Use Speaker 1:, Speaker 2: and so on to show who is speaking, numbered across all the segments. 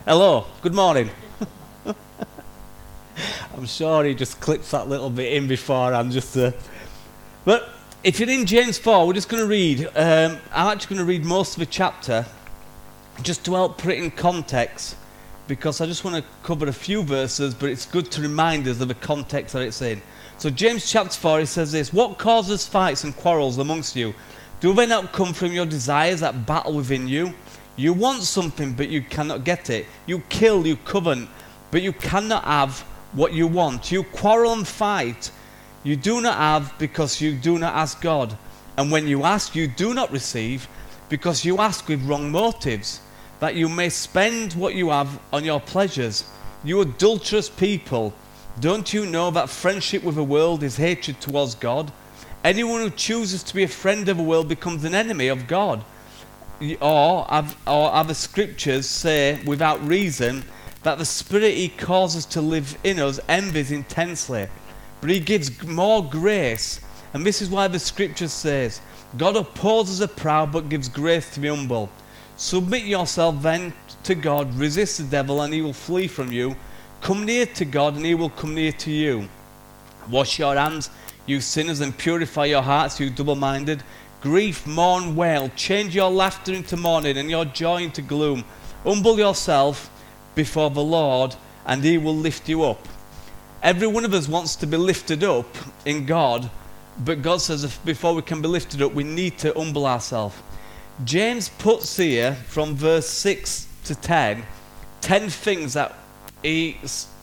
Speaker 1: Hello, good morning. I'm sure he just clips that little bit in before I'm just... But if you're in James 4, we're just going to read. I'm actually going to read most of the chapter just to help put it in context, because I just want to cover a few verses, but it's good to remind us of the context that it's in. So James chapter 4, it says this: "What causes fights and quarrels amongst you? Do they not come from your desires that battle within you? You want something, but you cannot get it. You kill, you covet, but you cannot have what you want. You quarrel and fight. You do not have because you do not ask God. And when you ask, you do not receive because you ask with wrong motives, that you may spend what you have on your pleasures. You adulterous people, don't you know that friendship with the world is hatred towards God? Anyone who chooses to be a friend of the world becomes an enemy of God. Or the scriptures say without reason that the spirit he causes to live in us envies intensely, but he gives more grace. And this is why the scripture says, God opposes the proud but gives grace to the humble. Submit yourself then to God, resist the devil and he will flee from you. Come near to God and he will come near to you. Wash your hands, you sinners, and purify your hearts, you double-minded. Grief, mourn, wail. Change your laughter into mourning and your joy into gloom. Humble yourself before the Lord and he will lift you up." Every one of us wants to be lifted up in God, but God says if before we can be lifted up, we need to humble ourselves. James puts here from verse 6 to 10 things that he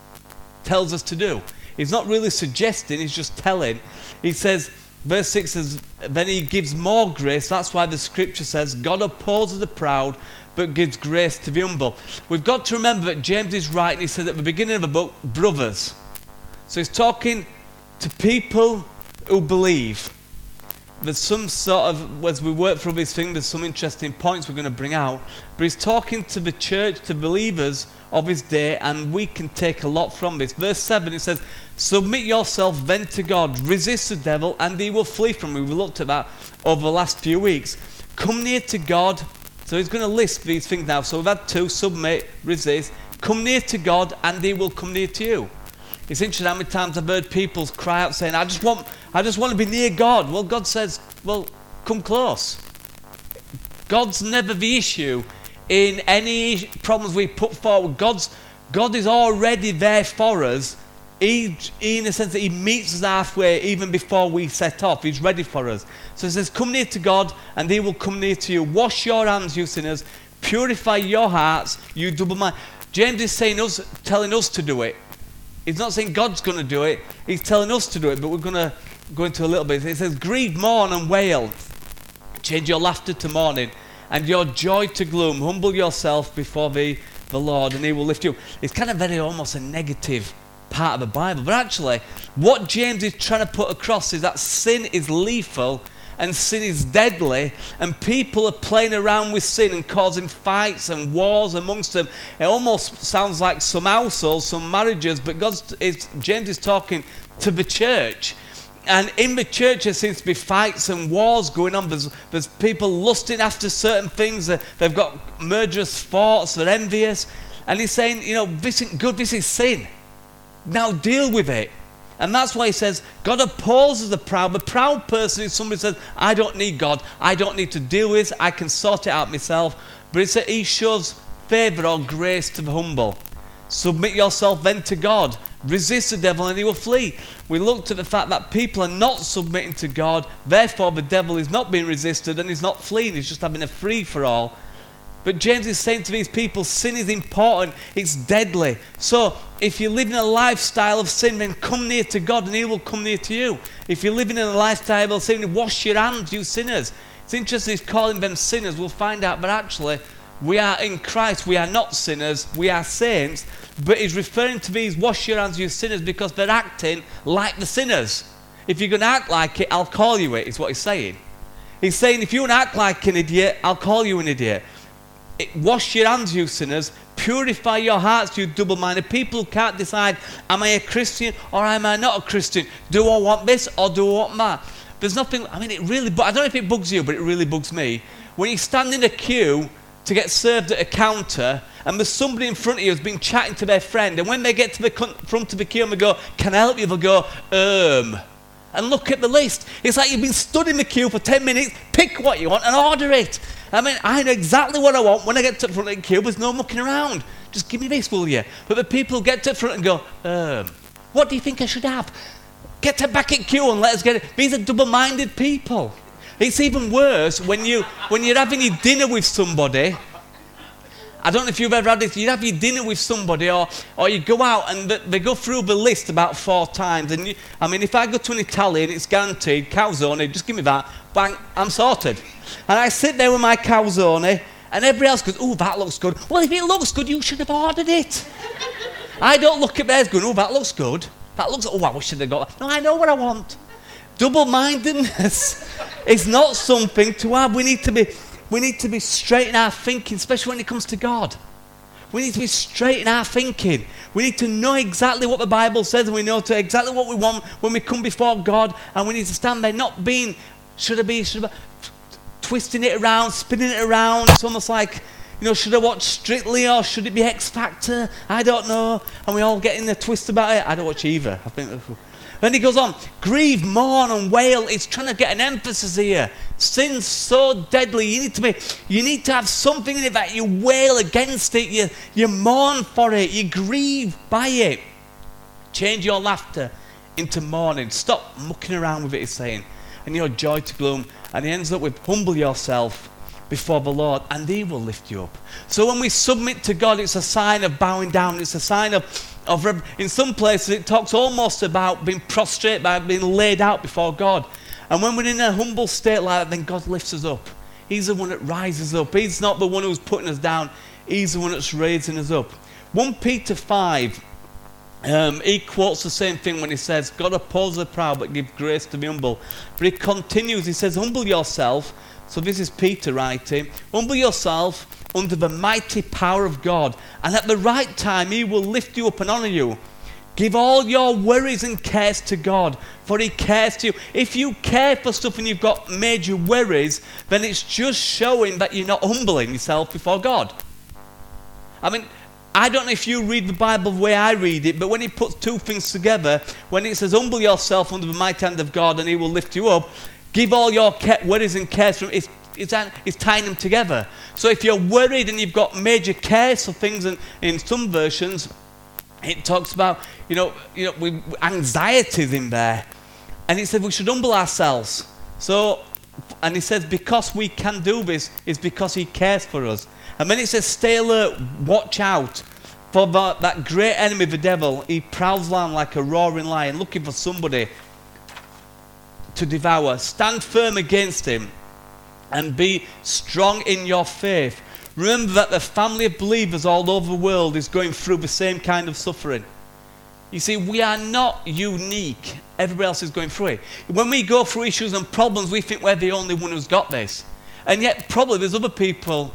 Speaker 1: tells us to do. He's not really suggesting, he's just telling. He says, verse 6 says, then he gives more grace. That's why the scripture says, God opposes the proud, but gives grace to the humble. We've got to remember that James is writing, he said at the beginning of the book, brothers. So he's talking to people who believe. There's some sort of, as we work through this thing, there's some interesting points we're going to bring out. But he's talking to the church, to believers of his day, and we can take a lot from this. Verse 7, it says, "Submit yourself then to God, resist the devil, and he will flee from you." We looked at that over the last few weeks. Come near to God. So he's going to list these things now. So we've had two: submit, resist. Come near to God, and he will come near to you. It's interesting how many times I've heard people cry out saying, I just want to be near God. Well, God says, well, come close. God's never the issue in any problems we put forward. God is already there for us. He, in a sense that he meets us halfway even before we set off. He's ready for us. So it says, come near to God and he will come near to you. Wash your hands, you sinners. Purify your hearts, you double-minded. James is telling us to do it. He's not saying God's going to do it. He's telling us to do it, but we're going to go into a little bit. It says, grieve, mourn and wail. Change your laughter to mourning and your joy to gloom. Humble yourself before the Lord and he will lift you. It's kind of very almost a negative part of the Bible. But actually, what James is trying to put across is that sin is lethal and sin is deadly, and people are playing around with sin and causing fights and wars amongst them. It almost sounds like some households, some marriages, but James is talking to the church. And in the church there seems to be fights and wars going on. There's people lusting after certain things. They've got murderous thoughts, they're envious. And he's saying, this isn't good, this is sin. Now deal with it. And that's why he says, God opposes the proud. The proud person is somebody who says, I don't need God. I don't need to deal with it. I can sort it out myself. But it's that he shows favour or grace to the humble. Submit yourself then to God. Resist the devil and he will flee. We looked at the fact that people are not submitting to God. Therefore, the devil is not being resisted and he's not fleeing. He's just having a free-for-all. But James is saying to these people, sin is important, it's deadly. So, if you're living a lifestyle of sin, then come near to God and he will come near to you. If you're living in a lifestyle of sin, wash your hands, you sinners. It's interesting he's calling them sinners. We'll find out, but actually, we are in Christ, we are not sinners, we are saints. But he's referring to these, wash your hands, you sinners, because they're acting like the sinners. If you're going to act like it, I'll call you it, is what he's saying. He's saying, if you want to act like an idiot, I'll call you an idiot. Wash your hands, you sinners. Purify your hearts, you double-minded. People who can't decide, am I a Christian or am I not a Christian? Do I want this or do I want that? There's nothing, it really, I don't know if it bugs you, but it really bugs me. When you stand in a queue to get served at a counter, and there's somebody in front of you who's been chatting to their friend, and when they get to the front of the queue and they go, "Can I help you?" they'll go, and look at the list. It's like you've been stood in the queue for 10 minutes, pick what you want and order it. I mean, I know exactly what I want when I get to the front of the queue. There's no mucking around. Just give me this, will you? But the people who get to the front and go, what do you think I should have? Get to back in queue and let us get it. These are double-minded people. It's even worse when you're having your dinner with somebody. I don't know if you've ever had this. You have your dinner with somebody, or you go out and they go through the list about 4 times. And if I go to an Italian, it's guaranteed calzone. Just give me that. Bang, I'm sorted. And I sit there with my calzone, and everybody else goes, "Oh, that looks good." Well, if it looks good, you should have ordered it. I don't look at theirs going, "Oh, that looks good. That looks. Oh, I wish they'd got that." No, I know what I want. Double-mindedness is not something to have. We need to be straight in our thinking, especially when it comes to God. We need to be straight in our thinking. We need to know exactly what the Bible says, and we know exactly what we want when we come before God, and we need to stand there not being, should I be, twisting it around, spinning it around. It's almost like, should I watch Strictly or should it be X Factor? I don't know. And we all get in a twist about it. I don't watch either. I think. Then he goes on, grieve, mourn and wail. It's trying to get an emphasis here. Sin's so deadly. You need to have something in it that you wail against it. You mourn for it. You grieve by it. Change your laughter into mourning. Stop mucking around with it, he's saying. And your joy to gloom. And he ends up with, humble yourself before the Lord and he will lift you up. So when we submit to God, it's a sign of bowing down. It's a sign of in some places it talks almost about being prostrate, by being laid out before God. And when we're in a humble state like that, then God lifts us up. He's the one that rises up. He's not the one who's putting us down. He's the one that's raising us up. 1 Peter 5, he quotes the same thing when he says, God opposes the proud but gives grace to the humble. But he continues, he says, humble yourself. So this is Peter writing. Humble yourself under the mighty power of God, and at the right time he will lift you up and honor you. Give all your worries and cares to God, for he cares to you. If you care for stuff and you've got major worries, then it's just showing that you're not humbling yourself before God. I mean, I don't know if you read the Bible the way I read it, but when he puts 2 things together, when it says humble yourself under the mighty hand of God and he will lift you up, give all your worries and cares from him. It's tying them together. So if you're worried and you've got major cares for things, and in some versions it talks about with anxieties in there, and it said we should humble ourselves. So, and he says because we can do this is because he cares for us. And then it says stay alert, watch out for that great enemy, the devil. He prowls around like a roaring lion looking for somebody to devour. Stand firm against him and be strong in your faith. Remember that the family of believers all over the world is going through the same kind of suffering. You see, we are not unique. Everybody else is going through it. When we go through issues and problems, we think we're the only one who's got this. And yet probably there's other people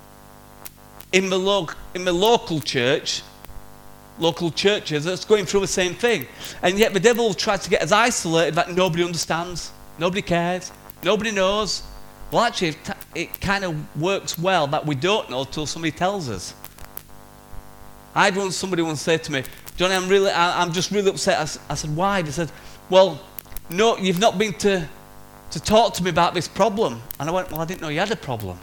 Speaker 1: in the local church, local churches, that's going through the same thing. And yet the devil tries to get us isolated that nobody understands, nobody cares, nobody knows. Well, actually, it kind of works well that we don't know till somebody tells us. I had somebody once say to me, Johnny, I'm just really upset. I said, why? They said, well, no, you've not been to talk to me about this problem. And I went, well, I didn't know you had a problem.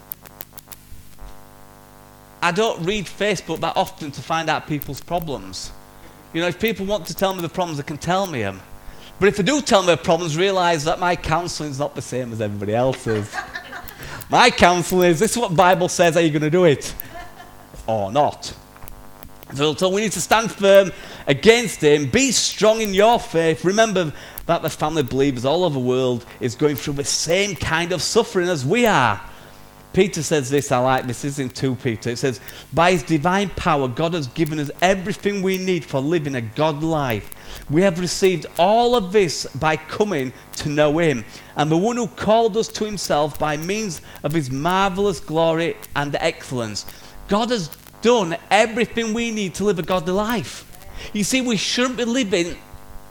Speaker 1: I don't read Facebook that often to find out people's problems. If people want to tell me the problems, they can tell me them. But if they do tell me the problems, realise that my counselling is not the same as everybody else's. My counselling is, this is what the Bible says, are you going to do it? Or not? So we need to stand firm against him. Be strong in your faith. Remember that the family of believers all over the world is going through the same kind of suffering as we are. Peter says this, I like this, is in 2 Peter. It says, by his divine power, God has given us everything we need for living a God life. We have received all of this by coming to know him, and the one who called us to himself by means of his marvelous glory and excellence. God has done everything we need to live a godly life. You see, we shouldn't be living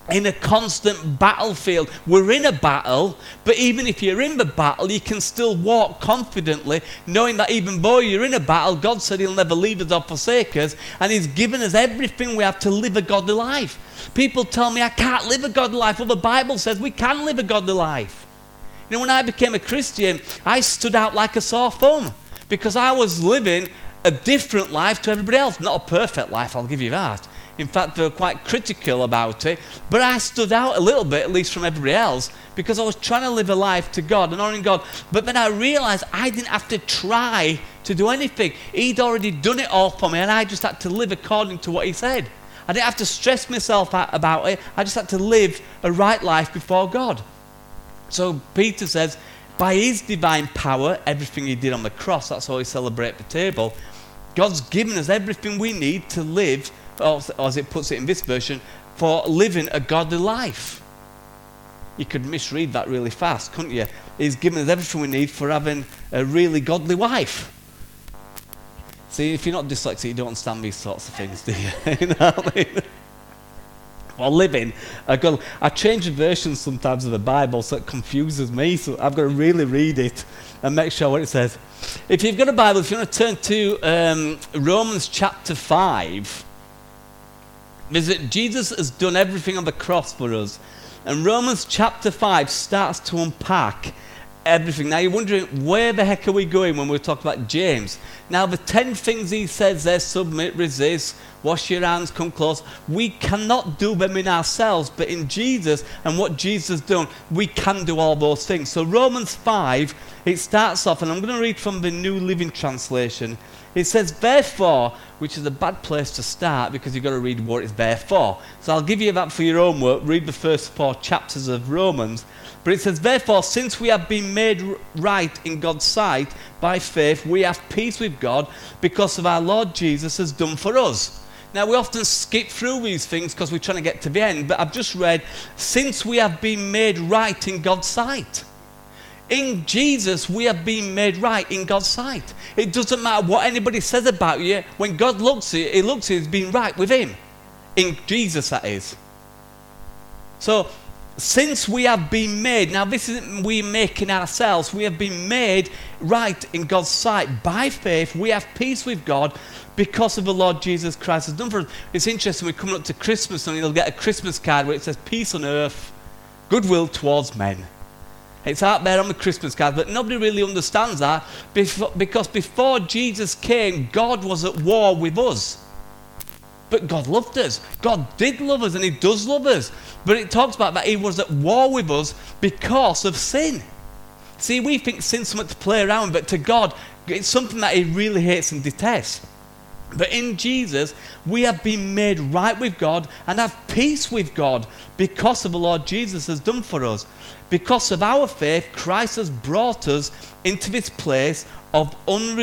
Speaker 1: in a constant battlefield. We're in a battle, but even if you're in the battle, you can still walk confidently, knowing that even though you're in a battle, God said he'll never leave us or forsake us, and he's given us everything we have to live a godly life. People tell me I can't live a godly life. Well, the Bible says we can live a godly life. You know, when I became a Christian, I stood out like a sore thumb because I was living a different life to everybody else. Not a perfect life, I'll give you that. In fact, they were quite critical about it. But I stood out a little bit, at least from everybody else, because I was trying to live a life to God and honoring God. But then I realized I didn't have to try to do anything. He'd already done it all for me, and I just had to live according to what he said. I didn't have to stress myself out about it. I just had to live a right life before God. So Peter says, by his divine power, everything he did on the cross, that's how we celebrate the table, God's given us everything we need to live, or as it puts it in this version, for living a godly life. You could misread that really fast, couldn't you? He's given us everything we need for having a really godly wife. See, if you're not dyslexic, you don't understand these sorts of things, do you? You know what I mean? Or living a good. I change the versions sometimes of the Bible so it confuses me, so I've got to really read it and make sure what it says. If you've got a Bible, if you want to turn to Romans chapter 5, visit Jesus has done everything on the cross for us. And Romans chapter 5 starts to unpack everything. Now you're wondering, where the heck are we going when we're talking about James? Now the 10 things he says there, submit, resist, wash your hands, come close, we cannot do them in ourselves, but in Jesus and what Jesus has done, we can do all those things. So Romans 5, it starts off, and I'm going to read from the New Living Translation. It says, therefore, which is a bad place to start because you've got to read what it's there for. So I'll give you that for your own work. Read the first 4 chapters of Romans. But it says, therefore, since we have been made right in God's sight by faith, we have peace with God because of our Lord Jesus has done for us. Now, we often skip through these things because we're trying to get to the end, but I've just read, since we have been made right in God's sight. In Jesus, we have been made right in God's sight. It doesn't matter what anybody says about you. When God looks at you, he looks at you as being right with him. In Jesus, that is. So, since we have been made, now this isn't we making ourselves, we have been made right in God's sight. By faith, we have peace with God because of the Lord Jesus Christ has done for us. It's interesting, we're coming up to Christmas and you'll get a Christmas card where it says, peace on earth, goodwill towards men. It's out there on the Christmas card, but nobody really understands that because before Jesus came, God was at war with us. But God loved us. God did love us, and he does love us. But it talks about that he was at war with us because of sin. See, we think sin's something to play around with, but to God, it's something that he really hates and detests. But in Jesus, we have been made right with God and have peace with God because of the Lord Jesus has done for us. Because of our faith, Christ has brought us into this place of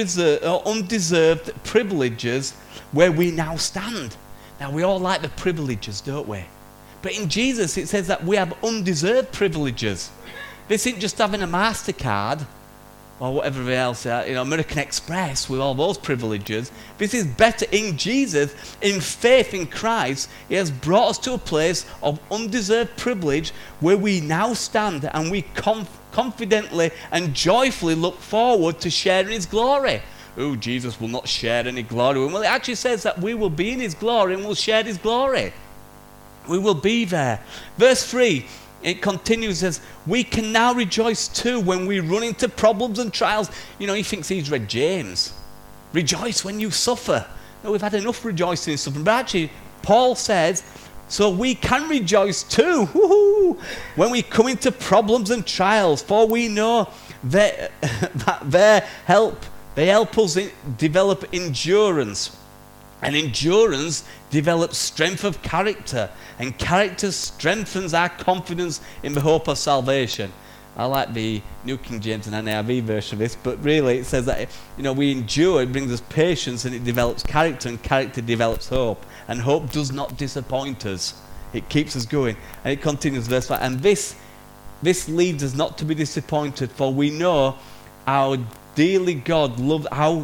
Speaker 1: undeserved privileges where we now stand. Now, we all like the privileges, don't we? But in Jesus, it says that we have undeserved privileges. This isn't just having a MasterCard or whatever else, American Express with all those privileges. This is better in Jesus, in faith in Christ. He has brought us to a place of undeserved privilege where we now stand and we confidently and joyfully look forward to sharing his glory. Oh, Jesus will not share any glory. Well, it actually says that we will be in his glory and we'll share his glory. We will be there. Verse 3. It continues as, we can now rejoice too when we run into problems and trials. You know, he thinks he's read James. Rejoice when you suffer. No, we've had enough rejoicing and suffering. But actually, Paul says, so we can rejoice too. Woo-hoo, when we come into problems and trials, for we know that they help us develop endurance. And endurance develops strength of character. And character strengthens our confidence in the hope of salvation. I like the New King James and NIV version of this, but really it says that, we endure, it brings us patience, and it develops character, and character develops hope. And hope does not disappoint us. It keeps us going. And it continues, verse 5. And this leads us not to be disappointed, for we know how dearly God loves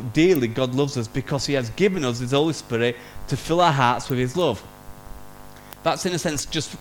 Speaker 1: us, because he has given us his Holy Spirit to fill our hearts with his love. That's in a sense just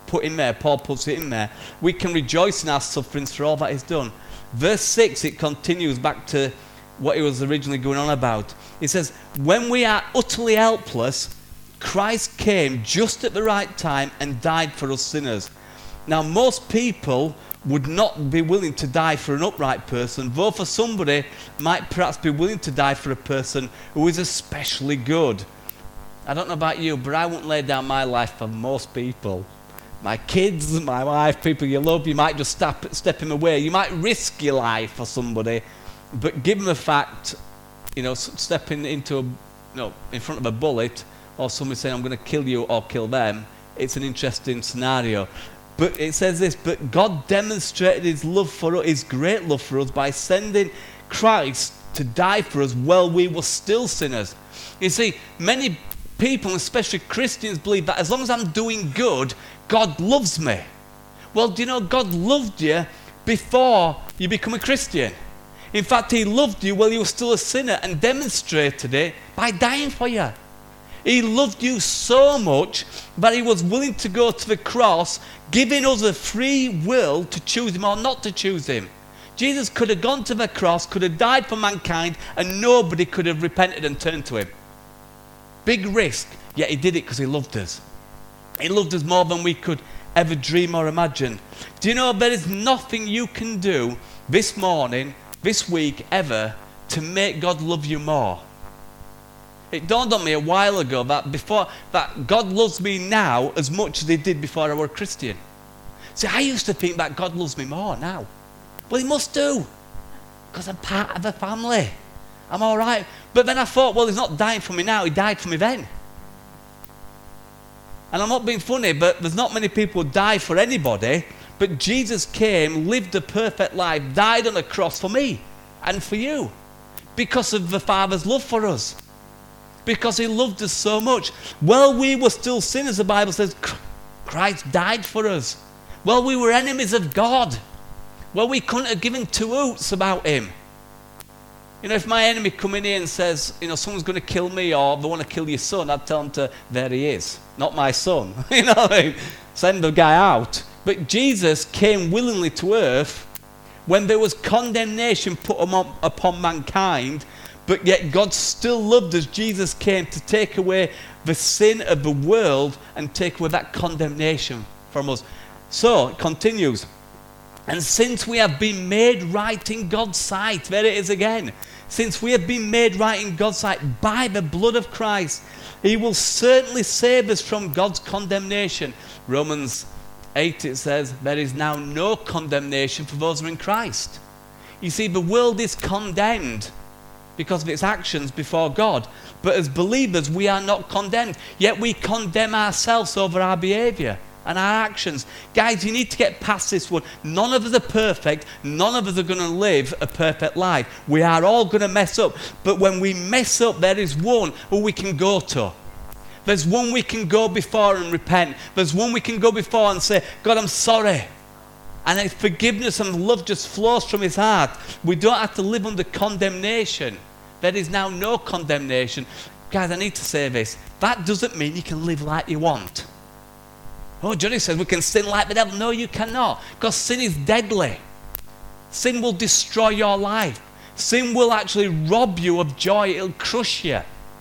Speaker 1: put in there, Paul puts it in there. We can rejoice in our sufferings for all that he's done. Verse 6, it continues back to what he was originally going on about. It says, when we are utterly helpless, Christ came just at the right time and died for us sinners. Now, most people would not be willing to die for an upright person, though for somebody might perhaps be willing to die for a person who is especially good. I don't know about you, but I wouldn't lay down my life for most people. My kids, my wife, people you love, you might just step him away. You might risk your life for somebody, but given the fact, stepping into in front of a bullet, or somebody saying, I'm going to kill you or kill them, it's an interesting scenario. But it says this, but God demonstrated his love for us, his great love for us, by sending Christ to die for us while we were still sinners. You see, many people, especially Christians, believe that as long as I'm doing good, God loves me. Well, do you know God loved you before you become a Christian? In fact, he loved you while you were still a sinner and demonstrated it by dying for you. He loved you so much that he was willing to go to the cross, giving us a free will to choose him or not to choose him. Jesus could have gone to the cross, could have died for mankind, and nobody could have repented and turned to him. Big risk, yet he did it because he loved us. He loved us more than we could ever dream or imagine. Do you know there is nothing you can do this morning, this week, ever, to make God love you more? It dawned on me a while ago that God loves me now as much as he did before I was a Christian. See, I used to think that God loves me more now. Well, he must do, because I'm part of the family. I'm all right. But then I thought, well, he's not dying for me now, he died for me then. And I'm not being funny, but there's not many people who die for anybody, but Jesus came, lived a perfect life, died on a cross for me and for you, because of the Father's love for us. Because he loved us so much. While we were still sinners, the Bible says, Christ died for us. While we were enemies of God. Well, we couldn't have given two hoots about him. If my enemy come in here and says, someone's going to kill me or they want to kill your son, I'd tell them there he is, not my son. Send the guy out. But Jesus came willingly to earth when there was condemnation put upon mankind, but yet God still loved us. Jesus came to take away the sin of the world and take away that condemnation from us. So, it continues. And since we have been made right in God's sight, there it is again. Since we have been made right in God's sight by the blood of Christ, he will certainly save us from God's condemnation. Romans 8, it says, there is now no condemnation for those who are in Christ. You see, the world is condemned because of its actions before God. But as believers, we are not condemned. Yet we condemn ourselves over our behavior and our actions. Guys, you need to get past this one. None of us are perfect. None of us are going to live a perfect life. We are all going to mess up. But when we mess up, there is one who we can go to. There's one we can go before and repent. There's one we can go before and say, God, I'm sorry. And his forgiveness and love just flows from his heart. We don't have to live under condemnation. There is now no condemnation. Guys, I need to say this. That doesn't mean you can live like you want. Oh, Johnny says we can sin like the devil. No, you cannot. Because sin is deadly. Sin will destroy your life. Sin will actually rob you of joy. It'll crush you.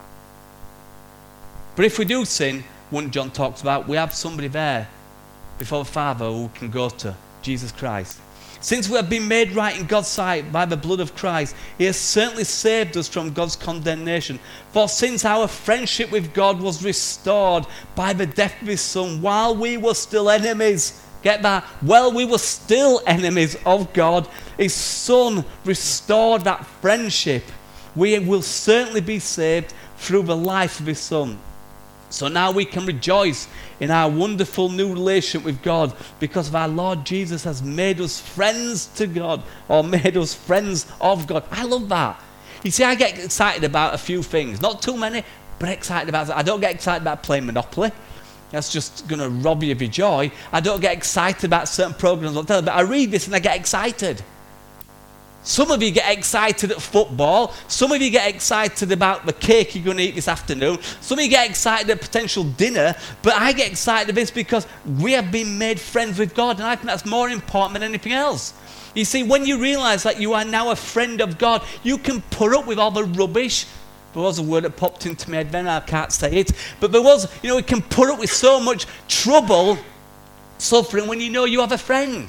Speaker 1: But if we do sin, 1 John talks about, we have somebody there before the Father who we can go to. Jesus Christ. Since we have been made right in God's sight by the blood of Christ, he has certainly saved us from God's condemnation. For since our friendship with God was restored by the death of his Son, while we were still enemies, get that? While we were still enemies of God, his Son restored that friendship. We will certainly be saved through the life of his Son. So now we can rejoice in our wonderful new relationship with God because of our Lord Jesus has made us friends to God, or made us friends of God. I love that. You see, I get excited about a few things. Not too many, but excited about it. I don't get excited about playing Monopoly. That's just going to rob you of your joy. I don't get excited about certain programs on television, but I read this and I get excited. Some of you get excited at football. Some of you get excited about the cake you're going to eat this afternoon. Some of you get excited at potential dinner. But I get excited at this because we have been made friends with God. And I think that's more important than anything else. You see, when you realize that you are now a friend of God, you can put up with all the rubbish. There was a word that popped into my head then, I can't say it. But there was, we can put up with so much trouble, suffering, when you know you have a friend.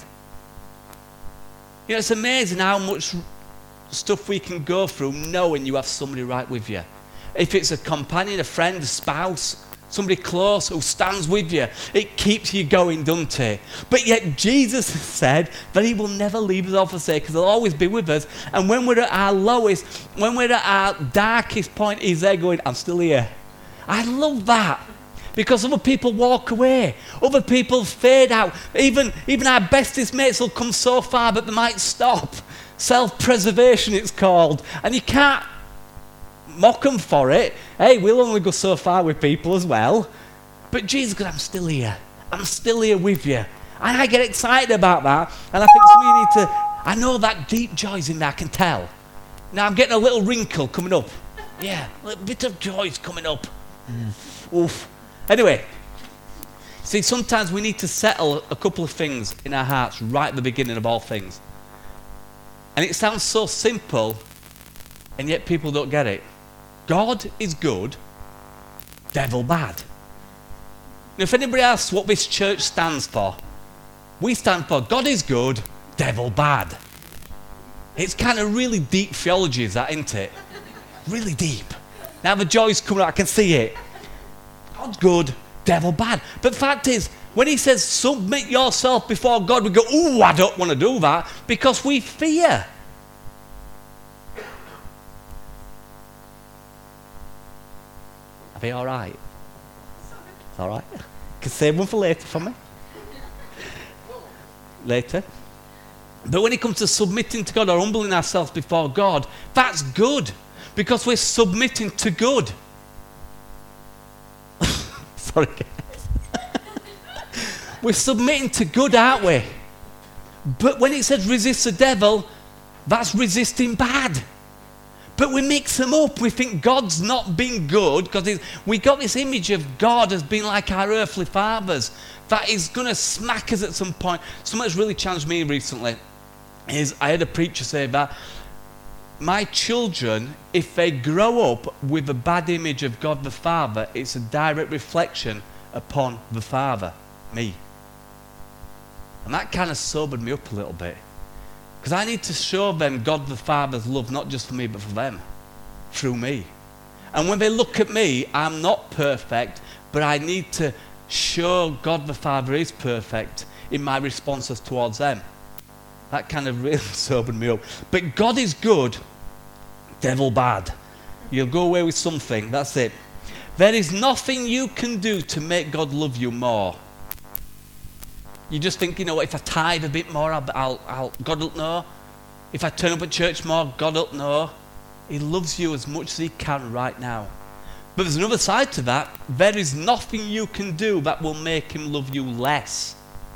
Speaker 1: It's amazing how much stuff we can go through knowing you have somebody right with you. If it's a companion, a friend, a spouse, somebody close who stands with you, it keeps you going, doesn't it? But yet Jesus said that he will never leave us or forsake us. He'll always be with us. And when we're at our lowest, when we're at our darkest point, he's there going, I'm still here. I love that. Because other people walk away. Other people fade out. Even our bestest mates will come so far that they might stop. Self-preservation, it's called. And you can't mock them for it. Hey, we'll only go so far with people as well. But Jesus goes, I'm still here. I'm still here with you. And I get excited about that. And I think some of you need to, I know that deep joy's in there, I can tell. Now I'm getting a little wrinkle coming up. Yeah, a little bit of joy's coming up. Oof. Anyway, see, sometimes we need to settle a couple of things in our hearts right at the beginning of all things. And it sounds so simple, and yet people don't get it. God is good, devil bad. Now, if anybody asks what this church stands for, we stand for God is good, devil bad. It's kind of really deep theology, is that, isn't it? Really deep. Now the joy's coming out, I can see it. God's good, devil bad. But the fact is, when he says submit yourself before God, we go, ooh, I don't want to do that, because we fear. Are they all right? It's all right. You can save one for later for me. Later. But when it comes to submitting to God or humbling ourselves before God, that's good, because we're submitting to good. Sorry, guys. We're submitting to good, aren't we? But when it says resist the devil, that's resisting bad. But we mix them up. We think God's not being good because we got this image of God as being like our earthly fathers, that is going to smack us at some point. Something that's really challenged me recently is I had a preacher say that my children, if they grow up with a bad image of God the Father, it's a direct reflection upon the Father, me. And that kind of sobered me up a little bit. Because I need to show them God the Father's love, not just for me, but for them, through me. And when they look at me, I'm not perfect, but I need to show God the Father is perfect in my responses towards them. That kind of really sobered me up. But God is good, devil bad. You'll go away with something, that's it. There is nothing you can do to make God love you more. You just think, if I tithe a bit more, God will know. If I turn up at church more, God will know. He loves you as much as he can right now. But there's another side to that. There is nothing you can do that will make him love you less.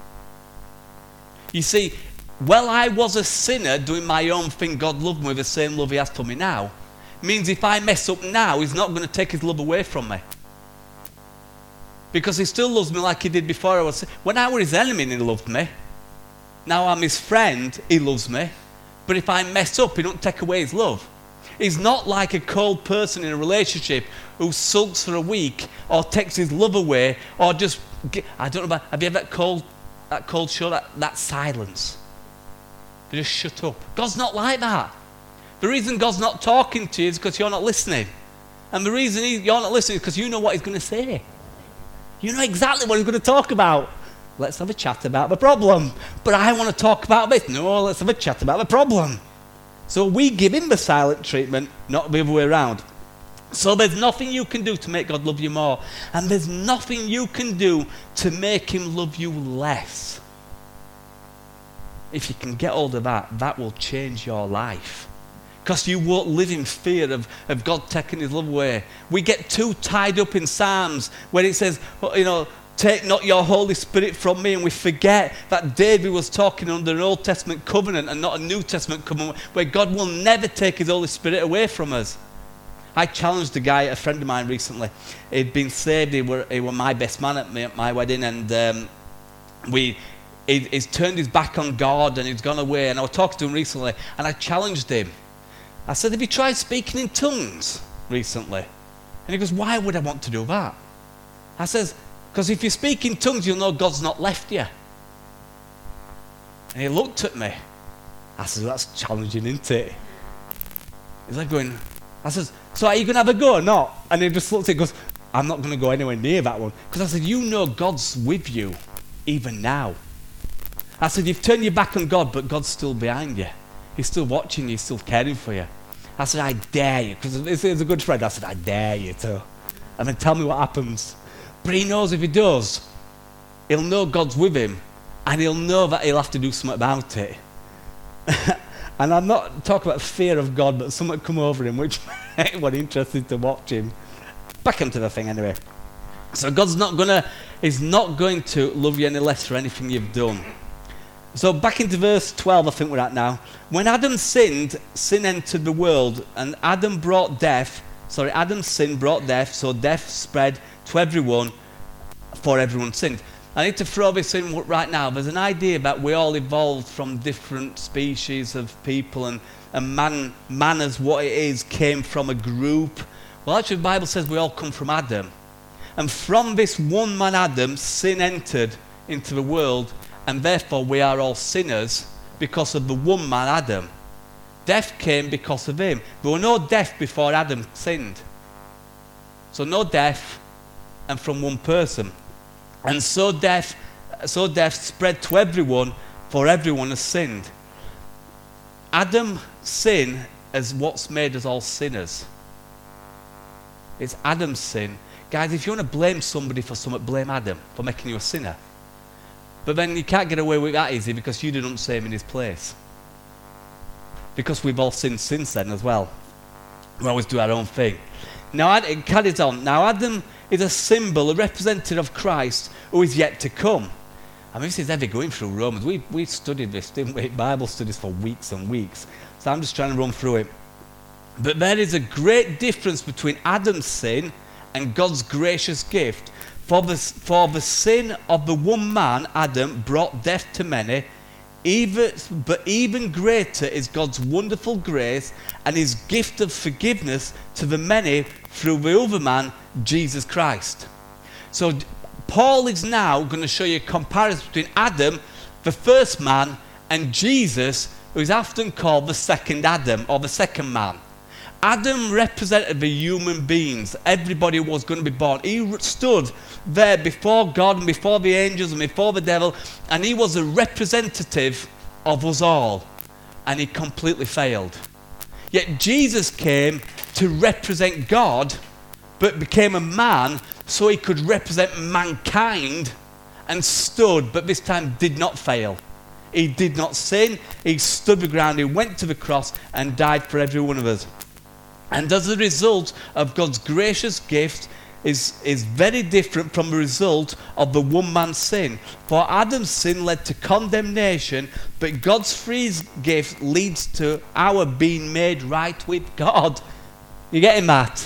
Speaker 1: You see, while I was a sinner doing my own thing, God loved me with the same love he has for me now. Means if I mess up now, he's not going to take his love away from me. Because he still loves me like he did before I was. When I was his enemy, he loved me. Now I'm his friend, he loves me. But if I mess up, he don't take away his love. He's not like a cold person in a relationship who sulks for a week or takes his love away or just, I don't know about, have you ever that cold show, that silence? They just shut up. God's not like that. The reason God's not talking to you is because you're not listening. And the reason you're not listening is because you know what he's going to say. You know exactly what he's going to talk about. Let's have a chat about the problem. But I want to talk about this. No, let's have a chat about the problem. So we give him the silent treatment, not the other way around. So there's nothing you can do to make God love you more. And there's nothing you can do to make him love you less. If you can get hold of that, that will change your life. Because you won't live in fear of God taking his love away. We get too tied up in Psalms where it says, take not your Holy Spirit from me. And we forget that David was talking under an Old Testament covenant and not a New Testament covenant, where God will never take his Holy Spirit away from us. I challenged a guy, a friend of mine recently. He'd been saved. He were my best man at my wedding, and he's turned his back on God and he's gone away. And I was talking to him recently, and I challenged him. I said, have you tried speaking in tongues recently? And he goes, why would I want to do that? I says, because if you speak in tongues, you'll know God's not left you. And he looked at me. I said, that's challenging, isn't it? He's like going, I says, so are you going to have a go or not? And he just looked at it and goes, I'm not going to go anywhere near that one. Because I said, you know God's with you, even now. I said, you've turned your back on God, but God's still behind you. He's still watching you, he's still caring for you. I said, I dare you, because he's a good friend. I said, I dare you to. And then tell me what happens. But he knows if he does, he'll know God's with him, and he'll know that he'll have to do something about it. And I'm not talking about fear of God, but something come over him, which was interesting to watch him. Back into the thing anyway. So God's not going to love you any less for anything you've done. So back into verse 12, I think we're at now. When Adam sinned, sin entered the world, and Adam's sin brought death, so death spread to everyone, for everyone sinned. I need to throw this in right now. There's an idea that we all evolved from different species of people, and man as what it is came from a group. Well, actually the Bible says we all come from Adam. And from this one man Adam, sin entered into the world, and therefore we are all sinners because of the one man Adam. Death came because of him. There was no death before Adam sinned. So no death, and from one person. And so death spread to everyone, for everyone has sinned. Adam's sin is what's made us all sinners. It's Adam's sin. Guys, if you want to blame somebody for something, blame Adam for making you a sinner. But then you can't get away with that easy, because you didn't say him in his place. Because we've all sinned since then as well. We always do our own thing. Now it carries on. Now Adam is a symbol, a representative of Christ who is yet to come. I mean, this is heavy going through Romans. We studied this, didn't we? Bible studies for weeks and weeks. So I'm just trying to run through it. But there is a great difference between Adam's sin and God's gracious gift. For the sin of the one man, Adam, brought death to many, but even greater is God's wonderful grace and his gift of forgiveness to the many through the other man, Jesus Christ. So Paul is now going to show you a comparison between Adam, the first man, and Jesus, who is often called the second Adam, or the second man. Adam represented the human beings. Everybody was going to be born. He stood there before God and before the angels and before the devil, and he was a representative of us all. And he completely failed. Yet Jesus came to represent God, but became a man so he could represent mankind, and stood, but this time did not fail. He did not sin. He stood the ground. He went to the cross and died for every one of us. And as a result of God's gracious gift is very different from the result of the one man's sin. For Adam's sin led to condemnation, but God's free gift leads to our being made right with God. You getting that?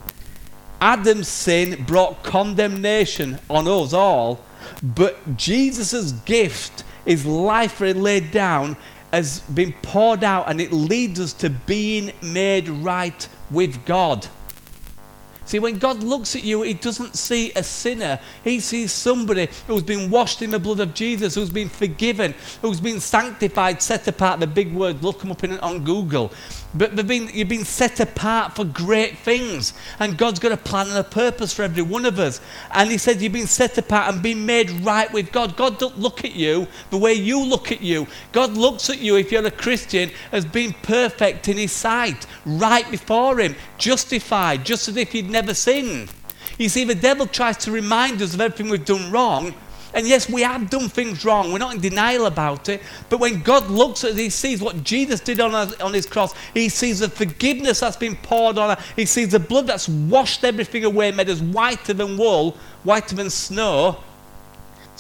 Speaker 1: Adam's sin brought condemnation on us all, but Jesus' gift, his life laid down, has been poured out, and it leads us to being made right with God. See, when God looks at you, he doesn't see a sinner. He sees somebody who's been washed in the blood of Jesus, who's been forgiven, who's been sanctified, set apart. The big word, look them up on Google. But you've been set apart for great things. And God's got a plan and a purpose for every one of us. And he said you've been set apart and been made right with God. God don't look at you the way you look at you. God looks at you, if you're a Christian, as being perfect in his sight, right before him, justified, just as if you'd never sinned. You see, the devil tries to remind us of everything we've done wrong. And yes, we have done things wrong. We're not in denial about it. But when God looks at it, he sees what Jesus did on his cross. He sees the forgiveness that's been poured on us. He sees the blood that's washed everything away, made us whiter than wool, whiter than snow.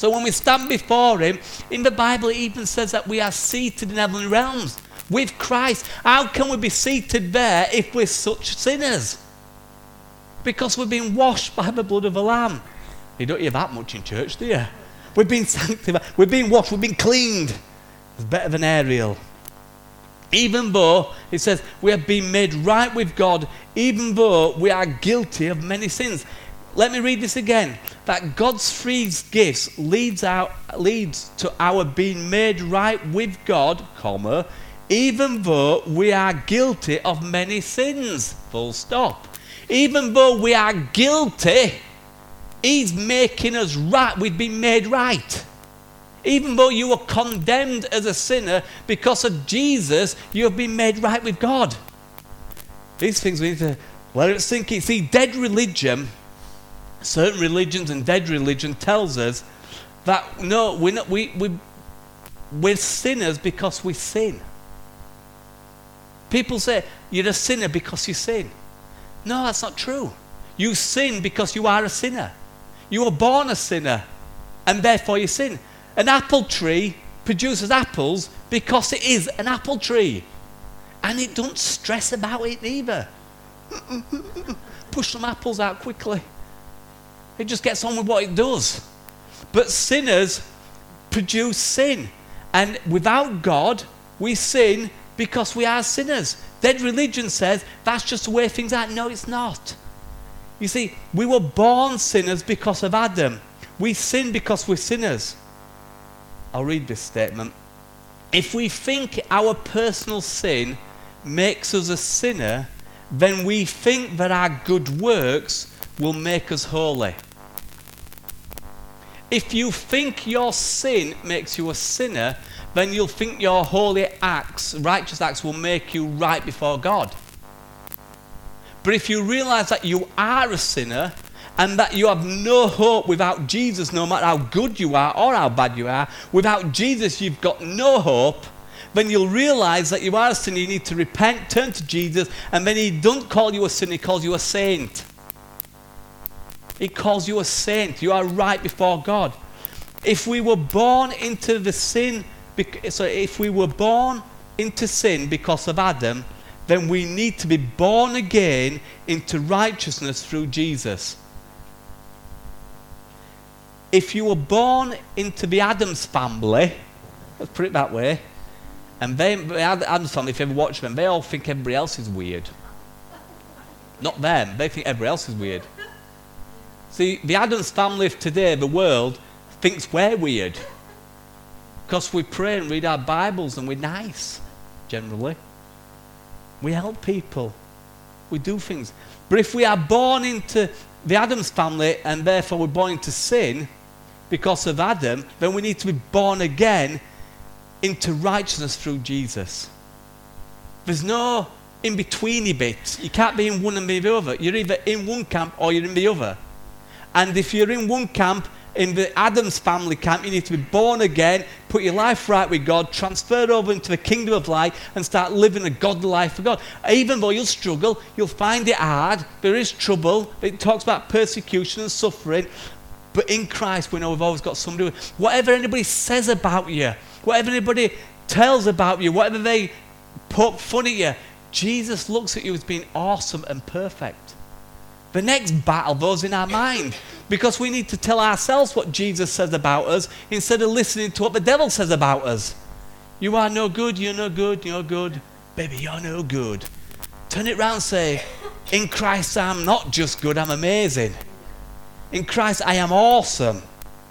Speaker 1: So when we stand before him, in the Bible it even says that we are seated in heavenly realms with Christ. How can we be seated there if we're such sinners? Because we've been washed by the blood of the Lamb. You don't hear that much in church, do you? We've been sanctified, we've been washed, we've been cleaned. It's better than Ariel. Even though, it says, we have been made right with God, even though we are guilty of many sins. Let me read this again. That God's free gifts leads to our being made right with God, comma, even though we are guilty of many sins. Full stop. Even though we are guilty, he's making us right. We've been made right. Even though you were condemned as a sinner, because of Jesus, you have been made right with God. These things we need to let it sink in. See, dead religion, certain religions and dead religion tells us that no, we're sinners because we sin. People say, you're a sinner because you sin. No, that's not true. You sin because you are a sinner. You were born a sinner, and therefore you sin. An apple tree produces apples because it is an apple tree. And it don't stress about it either. Push some apples out quickly. It just gets on with what it does. But sinners produce sin. And without God, we sin because we are sinners. Dead religion says that's just the way things are. No, it's not. You see, we were born sinners because of Adam. We sin because we're sinners. I'll read this statement. If we think our personal sin makes us a sinner, then we think that our good works will make us holy. If you think your sin makes you a sinner, then you'll think your holy acts, righteous acts, will make you right before God. But if you realize that you are a sinner, and that you have no hope without Jesus, no matter how good you are or how bad you are, without Jesus you've got no hope, then you'll realize that you are a sinner, you need to repent, turn to Jesus, and then he doesn't call you a sinner, he calls you a saint. He calls you a saint. You are right before God. If we were born into the sin, if we were born into sin because of Adam, then we need to be born again into righteousness through Jesus. If you were born into the Adams family, let's put it that way, and the Adams family, if you ever watch them, they all think everybody else is weird. Not them, they think everybody else is weird. See, the Adams family of today, the world, thinks we're weird. Because we pray and read our Bibles and we're nice, generally. We help people. We do things. But if we are born into the Adams family and therefore we're born into sin, because of Adam, then we need to be born again into righteousness through Jesus. There's no in-betweeny bit. You can't be in one and be the other. You're either in one camp or you're in the other. And if you're in one camp, in the Adams family camp, you need to be born again, put your life right with God, transfer over into the kingdom of light and start living a godly life for God. Even though you'll struggle, you'll find it hard, there is trouble, it talks about persecution and suffering, but in Christ we know we've always got somebody. Whatever anybody says about you, whatever anybody tells about you, whatever they poke fun at you, Jesus looks at you as being awesome and perfect. The next battle goes in our mind, because we need to tell ourselves what Jesus says about us instead of listening to what the devil says about us. You are no good, you're no good, you're good. Baby, you're no good. Turn it round and say, in Christ I'm not just good, I'm amazing. In Christ I am awesome.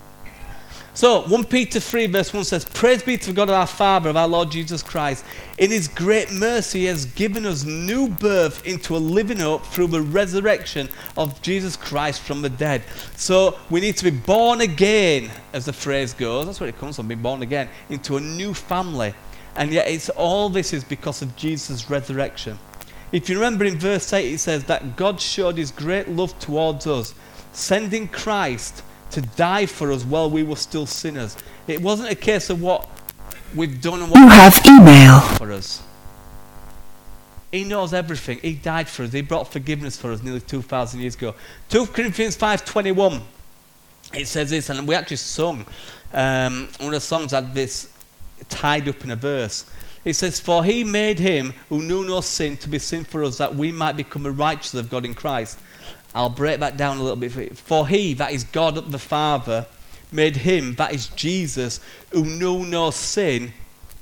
Speaker 1: So 1 Peter 3 verse 1 says, praise be to the God of our Father, of our Lord Jesus Christ. In his great mercy he has given us new birth into a living hope through the resurrection of Jesus Christ from the dead. So we need to be born again, as the phrase goes. That's where it comes from, being born again, into a new family. And yet it's all this is because of Jesus' resurrection. If you remember in verse 8 it says that God showed his great love towards us, sending Christ to die for us while we were still sinners. It wasn't a case of what we've done and what
Speaker 2: you have email
Speaker 1: for us. He knows everything. He died for us. He brought forgiveness for us nearly 2,000 years ago. 2 Corinthians 5:21. It says this, and we actually sung, one of the songs had this tied up in a verse. It says, for he made him who knew no sin to be sin for us, that we might become the righteousness of God in Christ. I'll break that down a little bit for you. For he, that is God the Father, made him, that is Jesus, who knew no sin,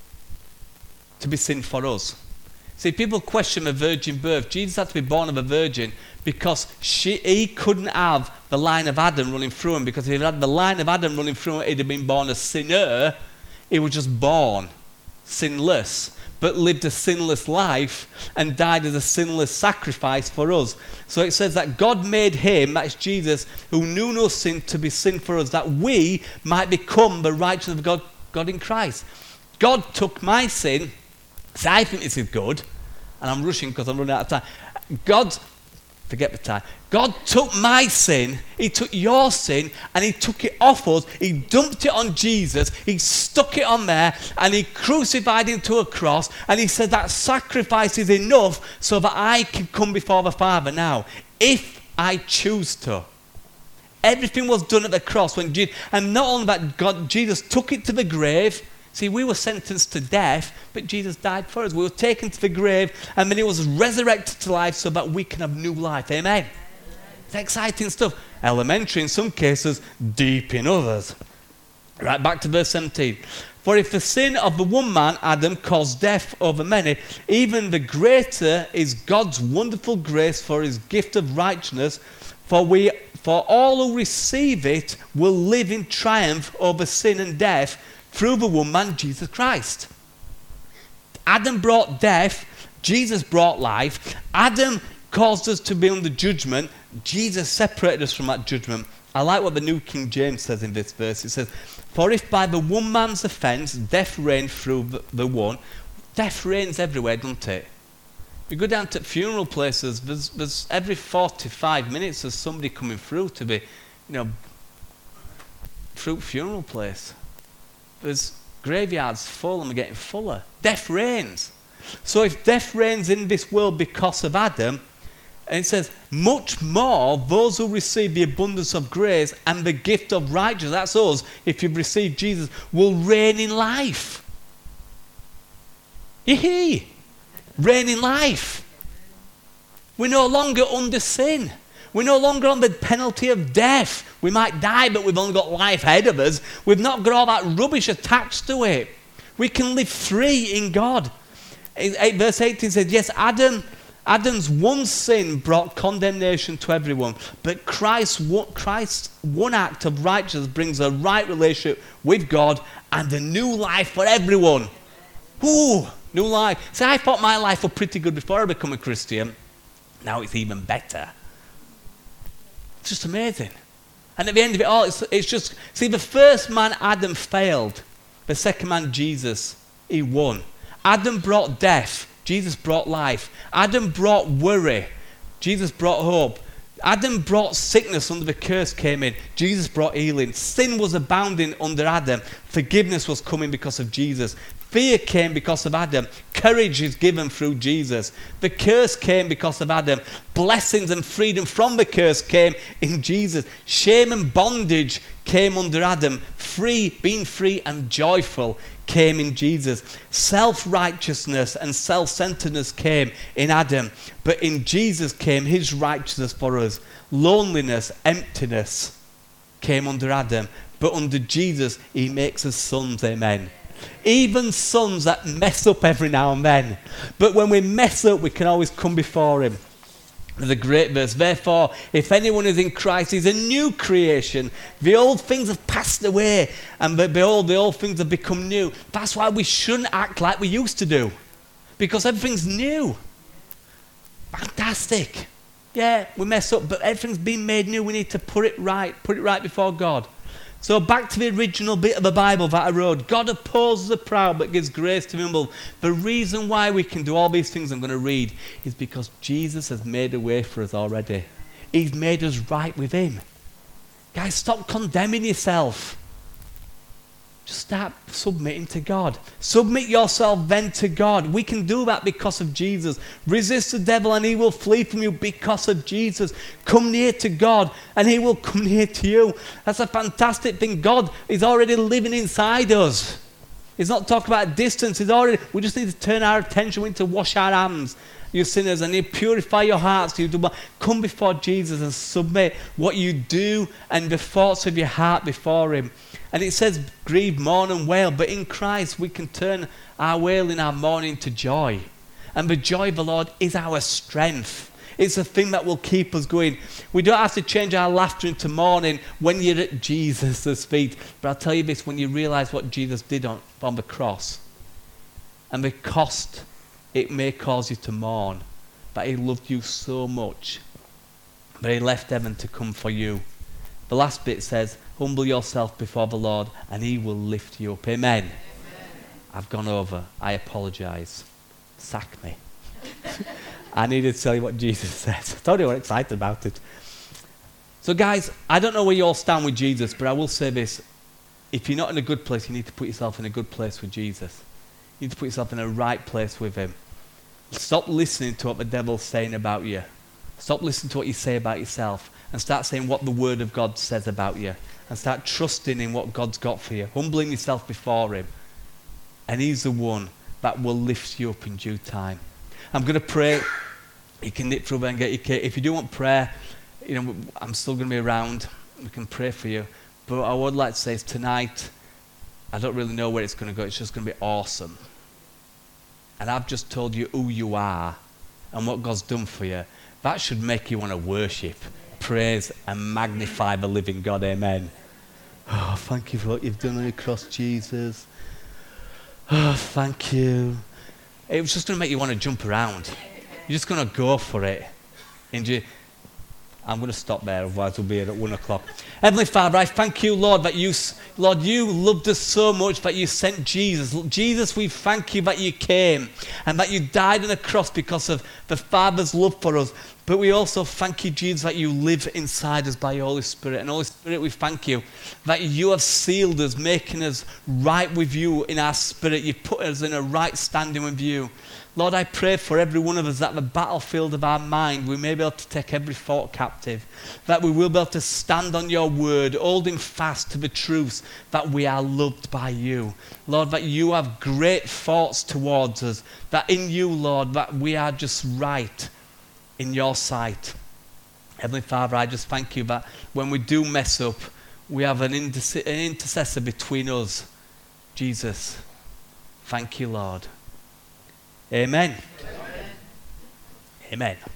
Speaker 1: to be sin for us. See, people question the virgin birth. Jesus had to be born of a virgin because he couldn't have the line of Adam running through him, because if he had the line of Adam running through him, he'd have been born a sinner. He was just born sinless, but lived a sinless life and died as a sinless sacrifice for us. So it says that God made him, that's Jesus, who knew no sin, to be sin for us, that we might become the righteousness of God in Christ. God took my sin. So I think this is good, and I'm rushing because I'm running out of time. Forget the time. God took my sin, he took your sin, and he took it off us. He dumped it on Jesus, he stuck it on there, and he crucified him to a cross, and he said that sacrifice is enough so that I can come before the Father now, if I choose to. Everything was done at the cross when Jesus, and not only that, Jesus took it to the grave. See, we were sentenced to death, but Jesus died for us. We were taken to the grave, and then he was resurrected to life so that we can have new life. Amen? It's exciting stuff. Elementary in some cases, deep in others. Right, back to verse 17. For if the sin of the one man, Adam, caused death over many, even the greater is God's wonderful grace for his gift of righteousness, for all who receive it will live in triumph over sin and death, through the one man, Jesus Christ. Adam brought death, Jesus brought life. Adam caused us to be under judgment, Jesus separated us from that judgment. I like what the New King James says in this verse. It says, for if by the one man's offence death reigned through the one, death reigns everywhere, doesn't it? You go down to funeral places, there's every 45 minutes there's somebody coming through to be, through funeral place. There's graveyards full and we're getting fuller. Death reigns. So if death reigns in this world because of Adam, and it says, much more those who receive the abundance of grace and the gift of righteousness, that's us, if you've received Jesus, will reign in life. Yee-hee! Reign in life. We're no longer under sin. We're no longer on the penalty of death. We might die, but we've only got life ahead of us. We've not got all that rubbish attached to it. We can live free in God. Verse 18 says, yes, Adam's one sin brought condemnation to everyone, but Christ's one act of righteousness brings a right relationship with God and a new life for everyone. Ooh, new life. See, I thought my life was pretty good before I became a Christian. Now it's even better. It's just amazing. And at the end of it all, it's just, see, the first man, Adam, failed. The second man, Jesus, he won. Adam brought death. Jesus brought life. Adam brought worry. Jesus brought hope. Adam brought sickness under the curse came in. Jesus brought healing. Sin was abounding under Adam. Forgiveness was coming because of Jesus. Fear came because of Adam. Courage is given through Jesus. The curse came because of Adam. Blessings and freedom from the curse came in Jesus. Shame and bondage came under Adam. Being free and joyful came in Jesus. Self-righteousness and self-centeredness came in Adam. But in Jesus came his righteousness for us. Loneliness, emptiness came under Adam. But under Jesus, he makes us sons, amen. Even sons that mess up every now and then. But when we mess up, we can always come before him. There's a great verse. Therefore, if anyone is in Christ, he's a new creation. The old things have passed away, and behold, the old things have become new. That's why we shouldn't act like we used to do, because everything's new. Fantastic. Yeah, we mess up, but everything's been made new. We need to put it right before God. So back to the original bit of the Bible that I wrote. God opposes the proud but gives grace to the humble. The reason why we can do all these things I'm going to read is because Jesus has made a way for us already. He's made us right with him. Guys, stop condemning yourself. just start submitting to God. Submit yourself then to God. We can do that because of Jesus. Resist the devil and he will flee from you because of Jesus. Come near to God and he will come near to you. That's a fantastic thing. God is already living inside us. He's not talking about distance. We just need to turn our attention. We need to wash our hands, you sinners, and He'll purify your hearts. Come before Jesus and submit what you do and the thoughts of your heart before Him. And it says, grieve, mourn and wail. But in Christ, we can turn our wailing, our mourning to joy. And the joy of the Lord is our strength. It's a thing that will keep us going. We don't have to change our laughter into mourning when you're at Jesus' feet. But I'll tell you this, when you realize what Jesus did on the cross, and the cost it may cause you to mourn, that He loved you so much, that He left heaven to come for you. The last bit says, humble yourself before the Lord, and He will lift you up. Amen. Amen. I've gone over. I apologize. Sack me. I needed to tell you what Jesus says. I told you I was excited about it. So guys, I don't know where you all stand with Jesus, but I will say this. If you're not in a good place, you need to put yourself in a good place with Jesus. You need to put yourself in a right place with Him. Stop listening to what the devil's saying about you. Stop listening to what you say about yourself, and start saying what the Word of God says about you, and start trusting in what God's got for you, humbling yourself before Him. And He's the one that will lift you up in due time. I'm going to pray. You can nip through and get your kit. If you do want prayer, I'm still going to be around. We can pray for you. But what I would like to say is tonight, I don't really know where it's going to go. It's just going to be awesome. And I've just told you who you are and what God's done for you. That should make you want to worship, praise, and magnify the living God. Amen. Oh, thank you for what you've done on the cross, Jesus. Oh, thank you. It was just going to make you want to jump around. You're just going to go for it. I'm going to stop there, otherwise we'll be here at 1 o'clock. Heavenly Father, I thank you, Lord, that you loved us so much that you sent Jesus. Jesus, we thank you that you came and that you died on the cross because of the Father's love for us. But we also thank you, Jesus, that you live inside us by your Holy Spirit. And Holy Spirit, we thank you that you have sealed us, making us right with you in our spirit. You've put us in a right standing with you. Lord, I pray for every one of us that the battlefield of our mind, we may be able to take every thought captive, that we will be able to stand on your word, holding fast to the truths that we are loved by you. Lord, that you have great thoughts towards us, that in you, Lord, that we are just right in your sight. Heavenly Father, I just thank you that when we do mess up, we have an intercessor between us. Jesus, thank you, Lord. Amen. Amen. Amen.